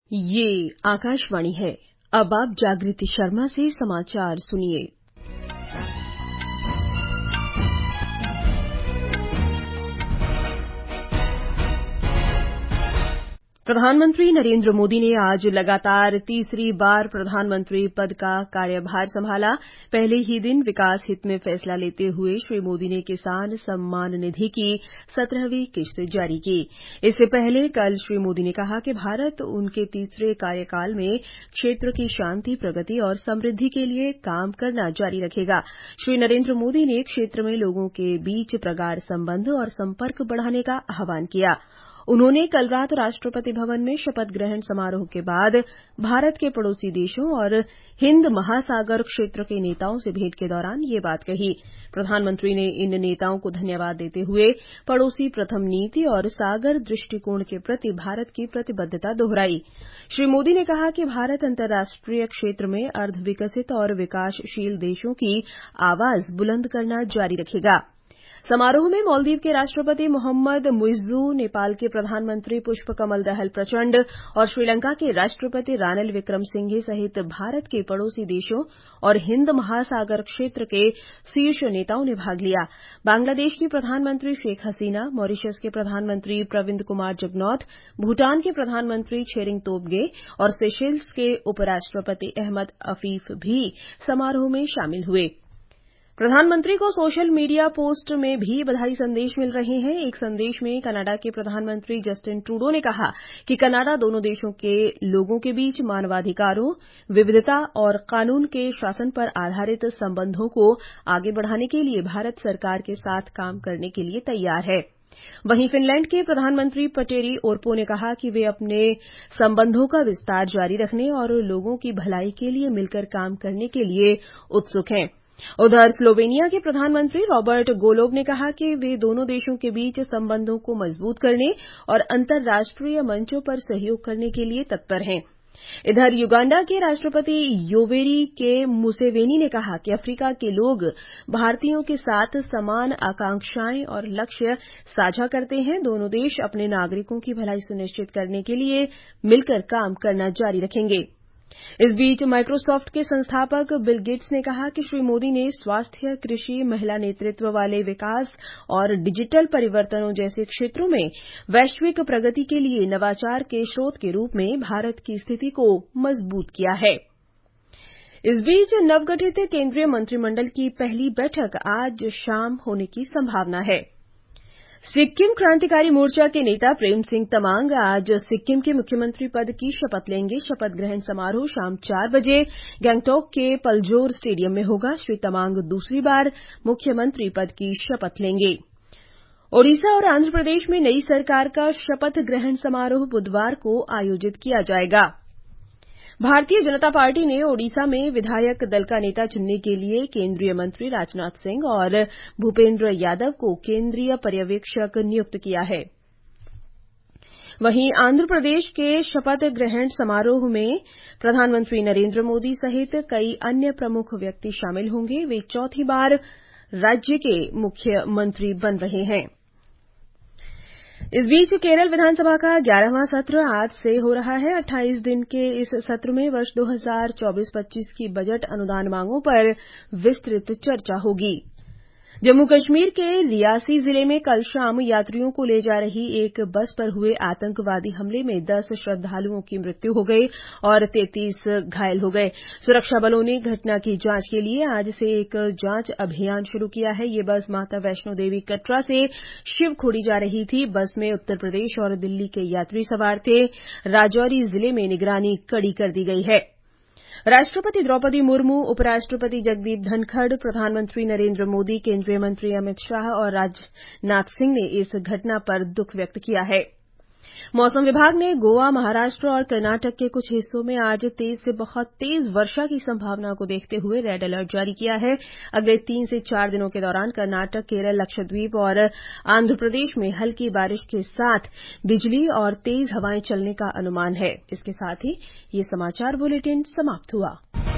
ये आकाशवाणी है। अब आप जागृति शर्मा से समाचार सुनिए। प्रधानमंत्री नरेंद्र मोदी ने आज लगातार तीसरी बार प्रधानमंत्री पद का कार्यभार संभाला। पहले ही दिन विकास हित में फैसला लेते हुए श्री मोदी ने किसान सम्मान निधि की 17वीं किश्त जारी की। इससे पहले कल श्री मोदी ने कहा कि भारत उनके तीसरे कार्यकाल में क्षेत्र की शांति, प्रगति और समृद्धि के लिए काम करना जारी रखेगा। श्री नरेंद्र मोदी ने क्षेत्र में लोगों के बीच प्रगाढ़ संबंध और संपर्क बढ़ाने का आह्वान किया। उन्होंने कल रात राष्ट्रपति भवन में शपथ ग्रहण समारोह के बाद भारत के पड़ोसी देशों और हिंद महासागर क्षेत्र के नेताओं से भेंट के दौरान ये बात कही। प्रधानमंत्री ने इन नेताओं को धन्यवाद देते हुए पड़ोसी प्रथम नीति और सागर दृष्टिकोण के प्रति भारत की प्रतिबद्धता दोहराई। श्री मोदी ने कहा कि भारत अंतर्राष्ट्रीय क्षेत्र में अर्धविकसित और विकासशील देशों की आवाज बुलंद करना जारी रखेगा। समारोह में मालदीव के राष्ट्रपति मोहम्मद मुइज्जू, नेपाल के प्रधानमंत्री पुष्पकमल दहल प्रचंड और श्रीलंका के राष्ट्रपति रानिल विक्रमसिंघे सहित भारत के पड़ोसी देशों और हिंद महासागर क्षेत्र के शीर्ष नेताओं ने भाग लिया। बांग्लादेश की प्रधानमंत्री शेख हसीना, मॉरिशस के प्रधानमंत्री प्रविंद कुमार जगनॉथ, भूटान के प्रधानमंत्री छेरिंग तोब्गे और सेशेल्स के उपराष्ट्रपति अहमद अफीफ भी समारोह में शामिल हुए। प्रधानमंत्री को सोशल मीडिया पोस्ट में भी बधाई संदेश मिल रहे हैं। एक संदेश में कनाडा के प्रधानमंत्री जस्टिन ट्रूडो ने कहा कि कनाडा दोनों देशों के लोगों के बीच मानवाधिकारों, विविधता और कानून के शासन पर आधारित संबंधों को आगे बढ़ाने के लिए भारत सरकार के साथ काम करने के लिए तैयार है। वहीं फिनलैंड के प्रधानमंत्री पेटेरी ओर्पो ने कहा कि वे अपने संबंधों का विस्तार जारी रखने और लोगों की भलाई के लिए मिलकर काम करने के लिए उत्सुक हैं। उधर स्लोवेनिया के प्रधानमंत्री रॉबर्ट गोलोब ने कहा कि वे दोनों देशों के बीच संबंधों को मजबूत करने और अंतर्राष्ट्रीय मंचों पर सहयोग करने के लिए तत्पर हैं। इधर युगांडा के राष्ट्रपति योवेरी के मुसेवेनी ने कहा कि अफ्रीका के लोग भारतीयों के साथ समान आकांक्षाएं और लक्ष्य साझा करते हैं। दोनों देश अपने नागरिकों की भलाई सुनिश्चित करने के लिए मिलकर काम करना जारी रखेंगे। इस बीच माइक्रोसॉफ्ट के संस्थापक बिल गेट्स ने कहा कि श्री मोदी ने स्वास्थ्य, कृषि, महिला नेतृत्व वाले विकास और डिजिटल परिवर्तनों जैसे क्षेत्रों में वैश्विक प्रगति के लिए नवाचार के स्रोत के रूप में भारत की स्थिति को मजबूत किया है। इस बीच नवगठित केंद्रीय मंत्रिमंडल की पहली बैठक आज शाम होने की संभावना है। सिक्किम क्रांतिकारी मोर्चा के नेता प्रेम सिंह तमांग आज सिक्किम के मुख्यमंत्री पद की शपथ लेंगे। शपथ ग्रहण समारोह शाम 4 बजे गंगटोक के पलजोर स्टेडियम में होगा। श्री तमांग दूसरी बार मुख्यमंत्री पद की शपथ लेंगे। ओडिशा और आंध्र प्रदेश में नई सरकार का शपथ ग्रहण समारोह बुधवार को आयोजित किया जाएगा। भारतीय जनता पार्टी ने ओडिशा में विधायक दल का नेता चुनने के लिए केंद्रीय मंत्री राजनाथ सिंह और भूपेंद्र यादव को केंद्रीय पर्यवेक्षक नियुक्त किया है। वहीं आंध्र प्रदेश के शपथ ग्रहण समारोह में प्रधानमंत्री नरेंद्र मोदी सहित कई अन्य प्रमुख व्यक्ति शामिल होंगे। वे चौथी बार राज्य के मुख्यमंत्री बन रहे हैं। इस बीच केरल विधानसभा का 11वां सत्र आज से हो रहा है। 28 दिन के इस सत्र में वर्ष 2024-25 की बजट अनुदान मांगों पर विस्तृत चर्चा होगी। जम्मू कश्मीर के रियासी जिले में कल शाम यात्रियों को ले जा रही एक बस पर हुए आतंकवादी हमले में 10 श्रद्धालुओं की मृत्यु हो गई और 33 घायल हो गए। सुरक्षा बलों ने घटना की जांच के लिए आज से एक जांच अभियान शुरू किया है। ये बस माता वैष्णो देवी कटरा से शिवखोड़ी जा रही थी। बस में उत्तर प्रदेश और दिल्ली के यात्री सवार थे। राजौरी जिले में निगरानी कड़ी कर दी गई है। राष्ट्रपति द्रौपदी मुर्मू, उपराष्ट्रपति जगदीप धनखड़, प्रधानमंत्री नरेंद्र मोदी, केंद्रीय मंत्री अमित शाह और राजनाथ सिंह ने इस घटना पर दुख व्यक्त किया है। मौसम विभाग ने गोवा, महाराष्ट्र और कर्नाटक के कुछ हिस्सों में आज तेज से बहुत तेज वर्षा की संभावना को देखते हुए रेड अलर्ट जारी किया है। अगले 3 से 4 दिनों के दौरान कर्नाटक, केरल, लक्षद्वीप और आंध्र प्रदेश में हल्की बारिश के साथ बिजली और तेज हवाएं चलने का अनुमान है। इसके साथ ही ये समाचार बुलेटिन समाप्त हुआ।